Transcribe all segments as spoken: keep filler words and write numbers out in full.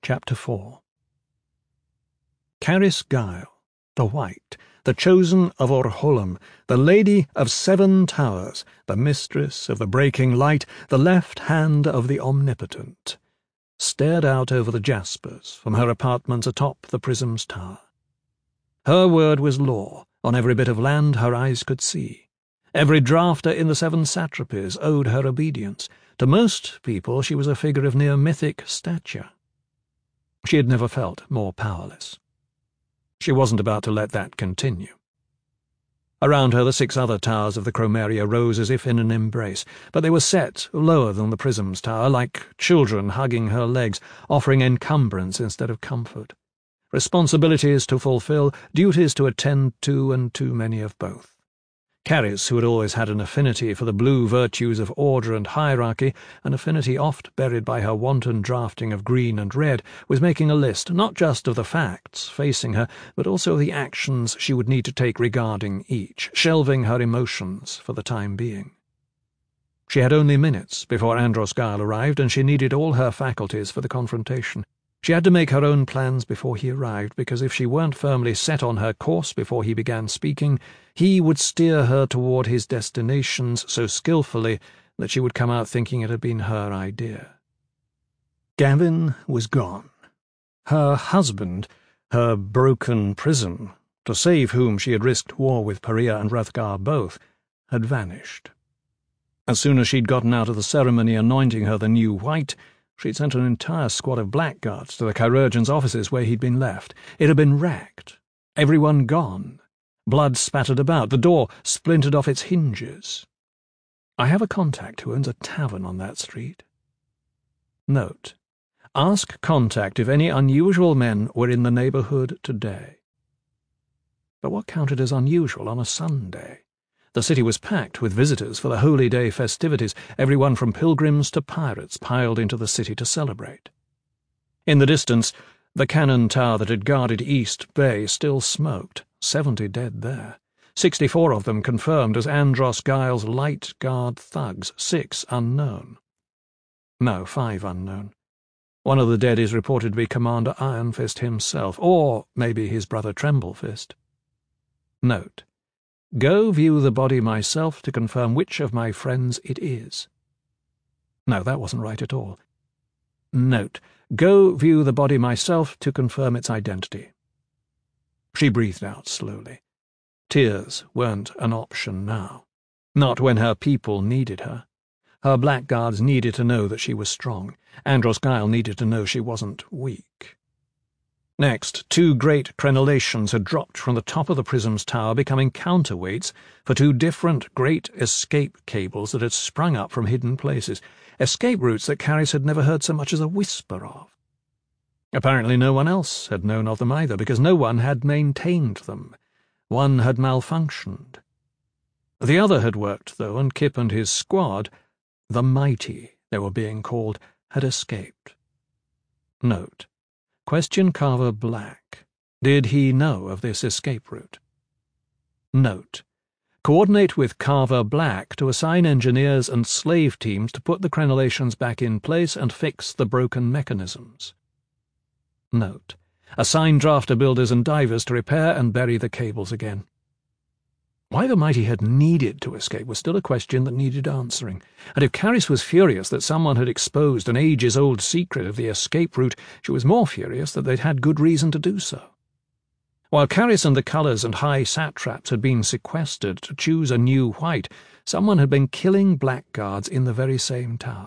Chapter four. Caris Gael, the White, the chosen of Orholam, the Lady of Seven Towers, the mistress of the breaking light, the left hand of the Omnipotent, stared out over the jaspers from her apartments atop the prism's tower. Her word was law on every bit of land her eyes could see. Every drafter in the seven satrapies owed her obedience. To most people she was a figure of near mythic stature. She had never felt more powerless. She wasn't about to let that continue. Around her the six other towers of the Chromeria rose as if in an embrace, but they were set lower than the prism's tower, like children hugging her legs, offering encumbrance instead of comfort. Responsibilities to fulfill, duties to attend to, and too many of both. Caris, who had always had an affinity for the blue virtues of order and hierarchy, an affinity oft buried by her wanton drafting of green and red, was making a list not just of the facts facing her, but also of the actions she would need to take regarding each, shelving her emotions for the time being. She had only minutes before Andros Gael arrived, and she needed all her faculties for the confrontation. She had to make her own plans before he arrived, because if she weren't firmly set on her course before he began speaking, he would steer her toward his destinations so skillfully that she would come out thinking it had been her idea. Gavin was gone. Her husband, her broken prism, to save whom she had risked war with Perea and Hrothgar both, had vanished. As soon as she'd gotten out of the ceremony anointing her the new White, she'd sent an entire squad of blackguards to the chirurgeon's offices where he'd been left. It had been wrecked. Everyone gone. Blood spattered about. The door splintered off its hinges. I have a contact who owns a tavern on that street. Note: ask contact if any unusual men were in the neighbourhood today. But what counted as unusual on a Sunday? The city was packed with visitors for the Holy Day festivities, everyone from pilgrims to pirates piled into the city to celebrate. In the distance, the cannon tower that had guarded East Bay still smoked, seventy dead there, sixty-four of them confirmed as Andros Gael's light guard thugs, six unknown. No, five unknown. One of the dead is reported to be Commander Ironfist himself, or maybe his brother Tremblefist. Note: go view the body myself to confirm which of my friends it is. No, that wasn't right at all. Note: go view the body myself to confirm its identity. She breathed out slowly. Tears weren't an option now. Not when her people needed her. Her blackguards needed to know that she was strong. Andros Gael needed to know she wasn't weak. Next, two great crenellations had dropped from the top of the prism's tower, becoming counterweights for two different great escape cables that had sprung up from hidden places, escape routes that Caris had never heard so much as a whisper of. Apparently no one else had known of them either, because no one had maintained them. One had malfunctioned. The other had worked, though, and Kip and his squad, the Mighty they were being called, had escaped. Note: question Carver Black. Did he know of this escape route? Note: coordinate with Carver Black to assign engineers and slave teams to put the crenellations back in place and fix the broken mechanisms. Note: assign drafter builders and divers to repair and bury the cables again. Why the Mighty had needed to escape was still a question that needed answering, and if Caris was furious that someone had exposed an ages-old secret of the escape route, she was more furious that they'd had good reason to do so. While Caris and the Colours and High Satraps had been sequestered to choose a new White, someone had been killing blackguards in the very same tower.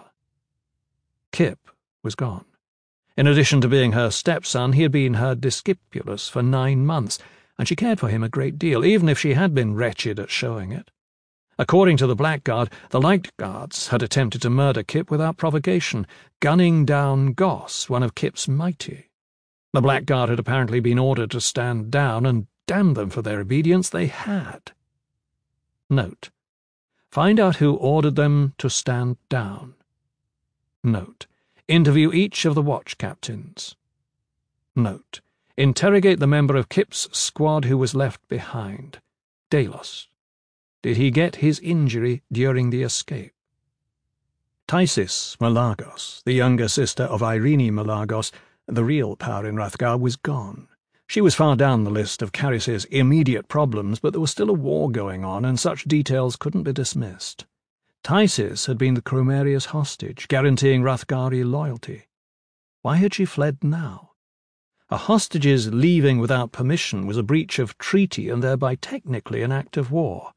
Kip was gone. In addition to being her stepson, he had been her discipulus for nine months, and she cared for him a great deal, even if she had been wretched at showing it. According to the Blackguard, the Light Guards had attempted to murder Kip without provocation, gunning down Goss, one of Kip's Mighty. The Blackguard had apparently been ordered to stand down, and damn them for their obedience, they had. Note: find out who ordered them to stand down. Note: interview each of the watch captains. Note: interrogate the member of Kip's squad who was left behind. Delos. Did he get his injury during the escape? Tysis Malagos, the younger sister of Irene Malagos, The real power in Hrothgar was gone. She was far down the list of Carys's immediate problems, but there was still a war going on, and such details couldn't be dismissed. Tysis had been the Cromeria's hostage, guaranteeing Hrothgari loyalty. Why had she fled now? A hostage's leaving without permission was a breach of treaty and thereby technically an act of war.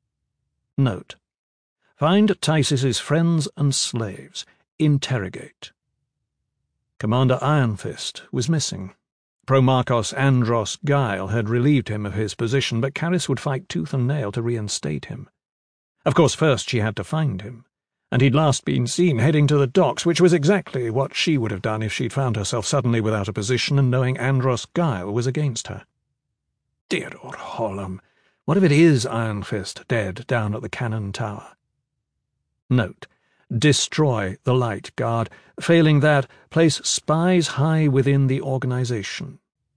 Note: find Tysis's friends and slaves. Interrogate. Commander Ironfist was missing. Promarchos Andros Guile had relieved him of his position, but Carys would fight tooth and nail to reinstate him. Of course, first she had to find him, and he'd last been seen heading to the docks, which was exactly what she would have done if she'd found herself suddenly without a position and knowing Andros Guile was against her. Dear Orholam, what if it is Ironfist dead down at the cannon tower? Note: destroy the Light Guard. Failing that, place spies high within the organization.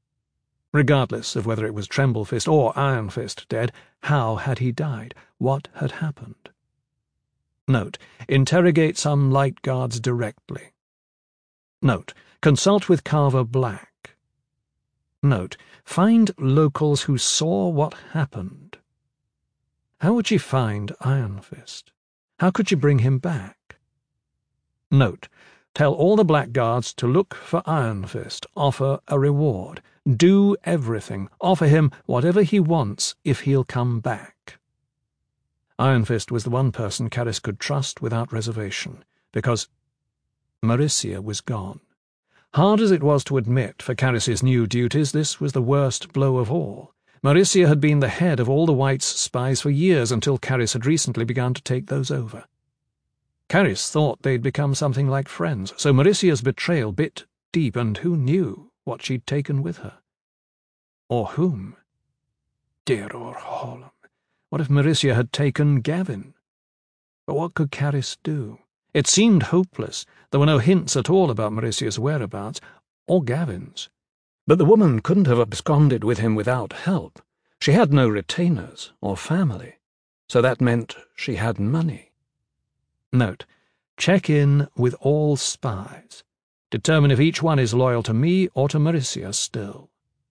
Regardless of whether it was Tremblefist or Ironfist dead, how had he died? What had happened? Note: interrogate some Light Guards directly. Note: consult with Carver Black. Note: find locals who saw what happened. How would she find Ironfist? How could she bring him back? Note: tell all the Blackguards to look for Ironfist, offer a reward, do everything, offer him whatever he wants if he'll come back. Ironfist was the one person Carys could trust without reservation, because Mercia was gone. Hard as it was to admit for Carys's new duties, this was the worst blow of all. Mercia had been the head of all the Whites' spies for years, until Carys had recently begun to take those over. Carys thought they'd become something like friends, so Mercia's betrayal bit deep, and who knew what she'd taken with her? Or whom? Dear Orholam, what if Mercia had taken Gavin? But what could Carys do? It seemed hopeless. There were no hints at all about Mercia's whereabouts, or Gavin's. But the woman couldn't have absconded with him without help. She had no retainers or family, so that meant she had money. Note: check in with all spies. Determine if each one is loyal to me or to Mercia still.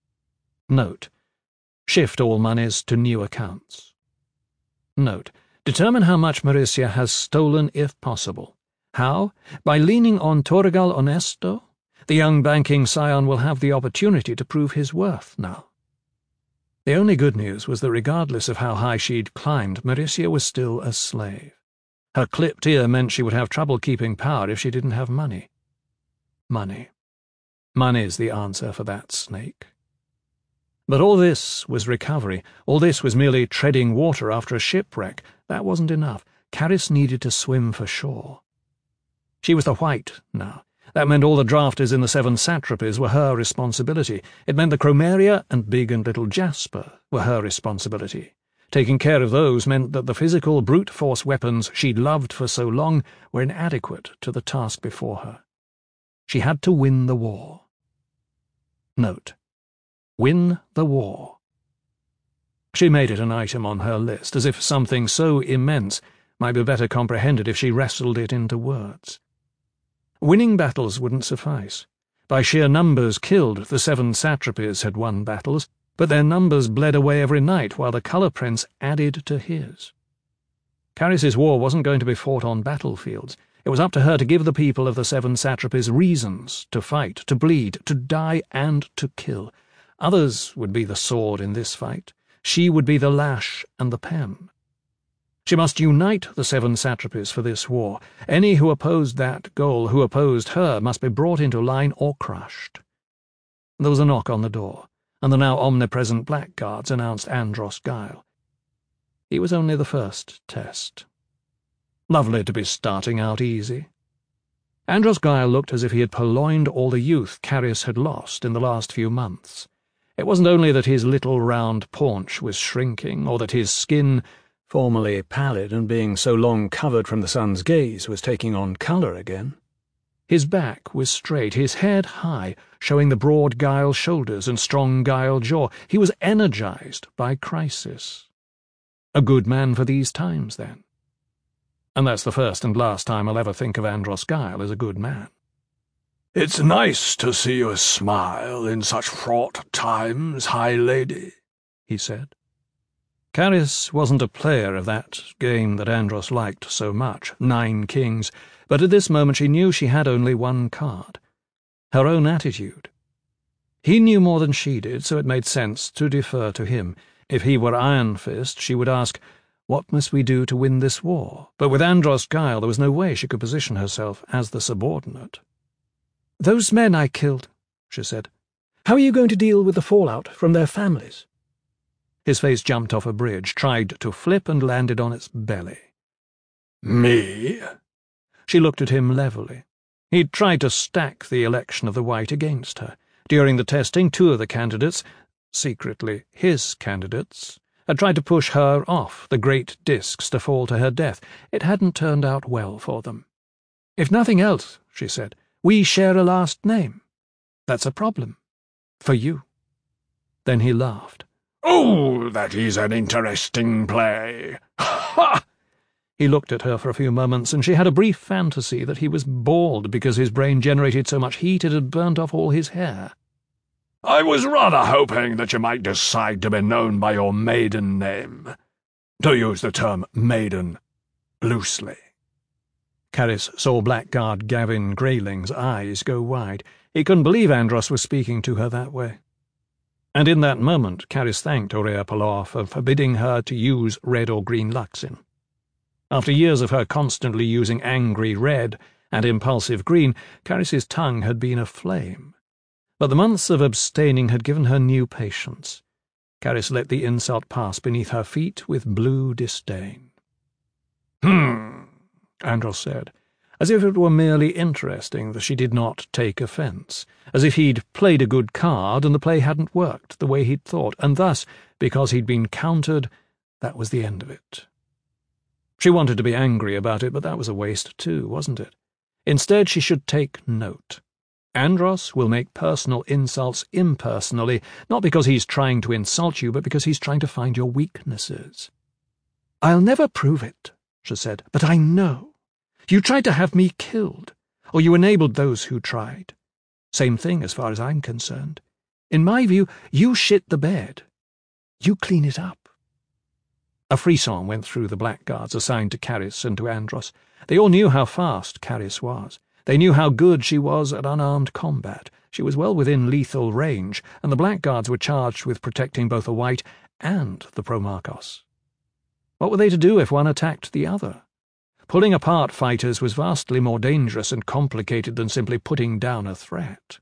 Note: shift all monies to new accounts. Note: determine how much Mercia has stolen if possible. How? By leaning on Torgal Honesto? The young banking scion will have the opportunity to prove his worth now. The only good news was that regardless of how high she'd climbed, Mercia was still a slave. Her clipped ear meant she would have trouble keeping power if she didn't have money. Money. Money's the answer for that snake. But all this was recovery. All this was merely treading water after a shipwreck. That wasn't enough. Carys needed to swim for shore. She was the White now. That meant all the drafters in the Seven Satrapies were her responsibility. It meant the Chromeria and Big and Little Jasper were her responsibility. Taking care of those meant that the physical brute force weapons she'd loved for so long were inadequate to the task before her. She had to win the war. Note: win the war. She made it an item on her list, as if something so immense might be better comprehended if she wrestled it into words. Winning battles wouldn't suffice. By sheer numbers killed, the Seven Satrapies had won battles, but their numbers bled away every night while the Colour Prince added to his. Carys's war wasn't going to be fought on battlefields. It was up to her to give the people of the Seven Satrapies reasons to fight, to bleed, to die, and to kill. Others would be the sword in this fight. She would be the lash and the pen. She must unite the Seven Satrapies for this war. Any who opposed that goal, who opposed her, must be brought into line or crushed. There was a knock on the door, and the now omnipresent Blackguards announced Andros Guile. He was only the first test. Lovely to be starting out easy. Andros Guile looked as if he had purloined all the youth Carys had lost in the last few months. It wasn't only that his little round paunch was shrinking, or that his skin, formerly pallid and being so long covered from the sun's gaze, was taking on colour again. His back was straight, his head high, showing the broad Guile shoulders and strong Guile jaw. He was energized by crisis. A good man for these times, then. And that's the first and last time I'll ever think of Andros Guile as a good man. "It's nice to see you smile in such fraught times, High Lady," he said. Caris wasn't a player of that game that Andros liked so much, Nine Kings, but at this moment she knew she had only one card. Her own attitude. He knew more than she did, so it made sense to defer to him. If he were Iron Fist, she would ask, "What must we do to win this war?" But with Andros Guile, there was no way she could position herself as the subordinate. "Those men I killed," she said. "How are you going to deal with the fallout from their families?" His face jumped off a bridge, tried to flip, and landed on its belly. "Me?" She looked at him levelly. He'd tried to stack the election of the White against her. During the testing, two of the candidates, secretly his candidates, had tried to push her off the great discs to fall to her death. It hadn't turned out well for them. "If nothing else," she said, "we share a last name. That's a problem. For you." Then he laughed. "Oh, that is an interesting play. Ha!" He looked at her for a few moments, and she had a brief fantasy that he was bald because his brain generated so much heat it had burnt off all his hair. "I was rather hoping that you might decide to be known by your maiden name. To use the term maiden loosely." Caris saw Blackguard Gavin Grayling's eyes go wide. He couldn't believe Andros was speaking to her that way. And in that moment, Caris thanked Aurea Paloar for forbidding her to use red or green Luxin. After years of her constantly using angry red and impulsive green, Caris's tongue had been aflame. But the months of abstaining had given her new patience. Caris let the insult pass beneath her feet with blue disdain. "Hmm," Andros said, as if it were merely interesting that she did not take offence, as if he'd played a good card and the play hadn't worked the way he'd thought, and thus, because he'd been countered, that was the end of it. She wanted to be angry about it, but that was a waste too, wasn't it? Instead, she should take note. Andros will make personal insults impersonally, not because he's trying to insult you, but because he's trying to find your weaknesses. "I'll never prove it," she said, "but I know. You tried to have me killed, or you enabled those who tried. Same thing as far as I'm concerned. In my view, you shit the bed. You clean it up." A frisson went through the blackguards assigned to Caris and to Andros. They all knew how fast Caris was. They knew how good she was at unarmed combat. She was well within lethal range, and the blackguards were charged with protecting both the White and the Promarchos. What were they to do if one attacked the other? Pulling apart fighters was vastly more dangerous and complicated than simply putting down a threat.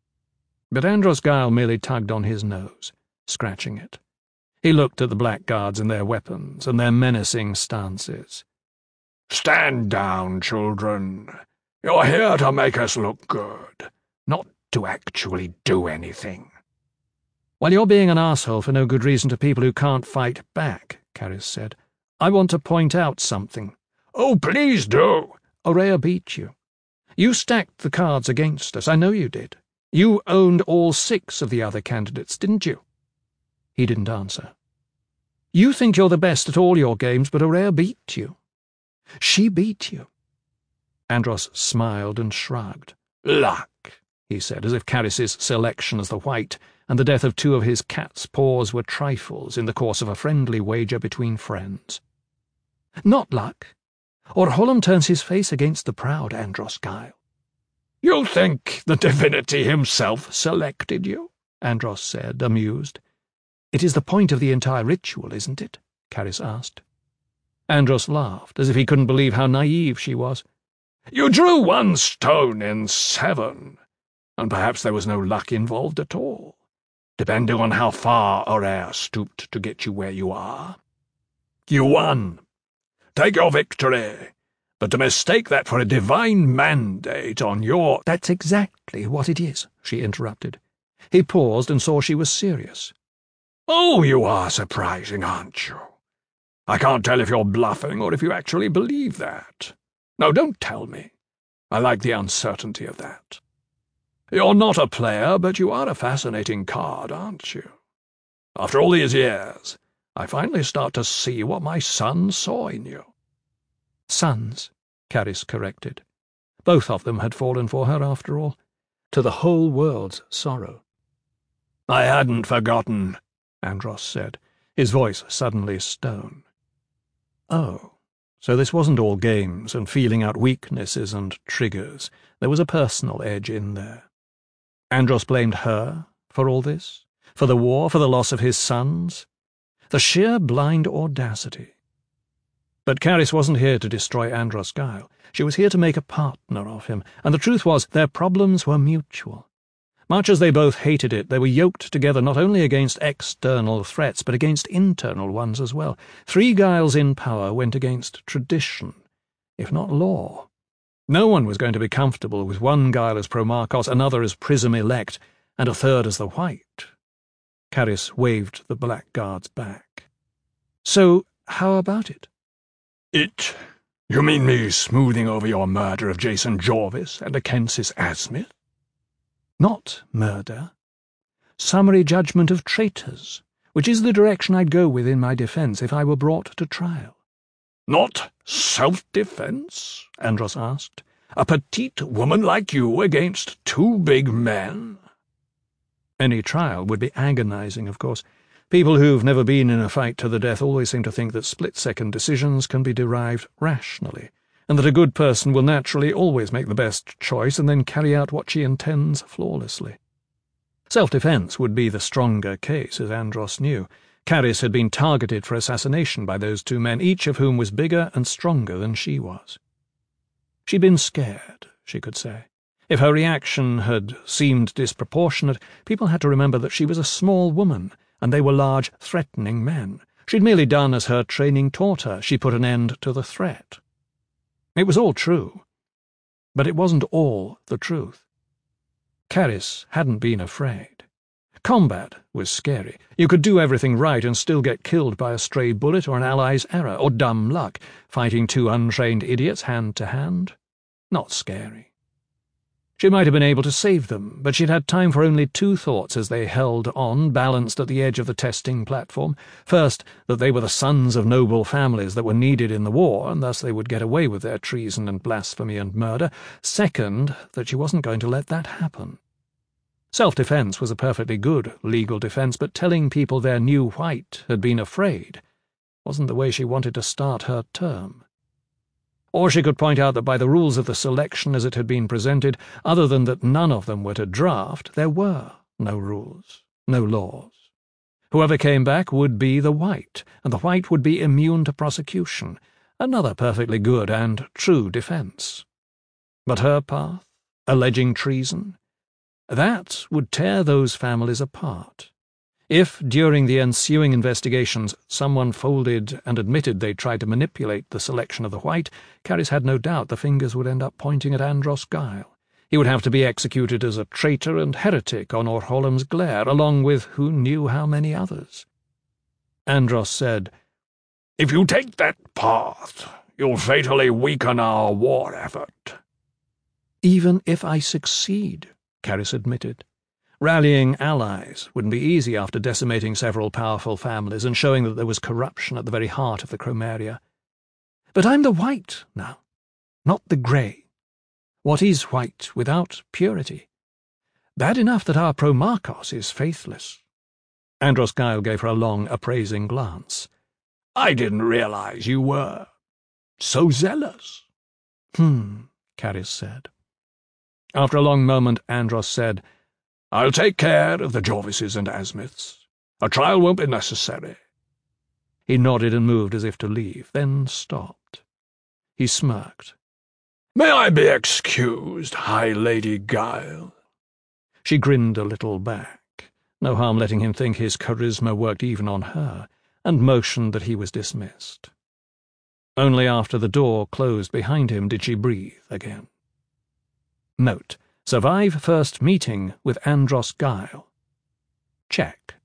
But Andros Guile merely tugged on his nose, scratching it. He looked at the blackguards and their weapons and their menacing stances. "Stand down, children. You're here to make us look good, not to actually do anything." "While you're being an asshole for no good reason to people who can't fight back," Caris said, "I want to point out something." "Oh, please do." "Aurea beat you. You stacked the cards against us, I know you did. You owned all six of the other candidates, didn't you?" He didn't answer. "You think you're the best at all your games, but Aurea beat you. She beat you." Andros smiled and shrugged. "Luck," he said, as if Caris's selection as the White and the death of two of his cat's paws were trifles in the course of a friendly wager between friends. "Not luck. Orholam turns his face against the proud, Andros Guile." "You think the divinity himself selected you?" Andros said, amused. "It is the point of the entire ritual, isn't it?" Caris asked. Andros laughed, as if he couldn't believe how naive she was. "You drew one stone in seven, and perhaps there was no luck involved at all, depending on how far Aurea stooped to get you where you are. You won. Take your victory, but to mistake that for a divine mandate on your—" "That's exactly what it is," she interrupted. He paused and saw she was serious. "Oh, you are surprising, aren't you? I can't tell if you're bluffing or if you actually believe that. No, don't tell me. I like the uncertainty of that. You're not a player, but you are a fascinating card, aren't you? After all these years, I finally start to see what my son saw in you." "Sons," Caris corrected. Both of them had fallen for her, after all. to the whole world's sorrow. "I hadn't forgotten," Andros said, his voice suddenly stone. Oh, so this wasn't all games and feeling out weaknesses and triggers. There was a personal edge in there. Andros blamed her for all this? For the war, for the loss of his sons? The sheer blind audacity. But Caris wasn't here to destroy Andros Guile. She was here to make a partner of him, and the truth was their problems were mutual. Much as they both hated it, they were yoked together not only against external threats, but against internal ones as well. Three Guiles in power went against tradition, if not law. No one was going to be comfortable with one Guile as Promachos, another as Prism-elect, and a third as the White. Caris waved the blackguards back. So, how about it? It? You mean me smoothing over your murder of Jason Jorvis and Akensis Asmith? Not murder. Summary judgment of traitors, which is the direction I'd go with in my defence if I were brought to trial. Not self-defence? Andros asked. A petite woman like you against two big men? Any trial would be agonizing, of course. People who've never been in a fight to the death always seem to think that split-second decisions can be derived rationally, and that a good person will naturally always make the best choice and then carry out what she intends flawlessly. Self-defence would be the stronger case, as Andros knew. Caris had been targeted for assassination by those two men, each of whom was bigger and stronger than she was. She'd been scared, she could say. If her reaction had seemed disproportionate, people had to remember that she was a small woman, and they were large, threatening men. She'd merely done as her training taught her. She put an end to the threat. It was all true, but it wasn't all the truth. Caris hadn't been afraid. Combat was scary. You could do everything right and still get killed by a stray bullet or an ally's error, or dumb luck, fighting two untrained idiots hand to hand. Not scary. She might have been able to save them, but she'd had time for only two thoughts as they held on, balanced at the edge of the testing platform. First, that they were the sons of noble families that were needed in the war, and thus they would get away with their treason and blasphemy and murder. Second, that she wasn't going to let that happen. Self-defence was a perfectly good legal defence, but telling people their new White had been afraid wasn't the way she wanted to start her term. Or she could point out that by the rules of the selection as it had been presented, other than that none of them were to draft, there were no rules, no laws. Whoever came back would be the White, and the White would be immune to prosecution, another perfectly good and true defence. But her path, alleging treason, that would tear those families apart. If, during the ensuing investigations, someone folded and admitted they'd tried to manipulate the selection of the White, Caris had no doubt the fingers would end up pointing at Andros Guile. He would have to be executed as a traitor and heretic on Orholam's glare, along with who knew how many others. Andros said, "If you take that path, you'll fatally weaken our war effort." "Even if I succeed," Caris admitted. Rallying allies wouldn't be easy after decimating several powerful families and showing that there was corruption at the very heart of the Chromaria. But I'm the White now, not the grey. What is white without purity? Bad enough that our Promachos is faithless. Andros Guile gave her a long, appraising glance. "I didn't realize you were so zealous." Hmm, Caris said. After a long moment, Andros said, "I'll take care of the Jorvises and Asmiths. A trial won't be necessary." He nodded and moved as if to leave, then stopped. He smirked. "May I be excused, High Lady Guile?" She grinned a little back, no harm letting him think his charisma worked even on her, and motioned that he was dismissed. Only after the door closed behind him did she breathe again. Note: survive first meeting with Andros Guile. Check.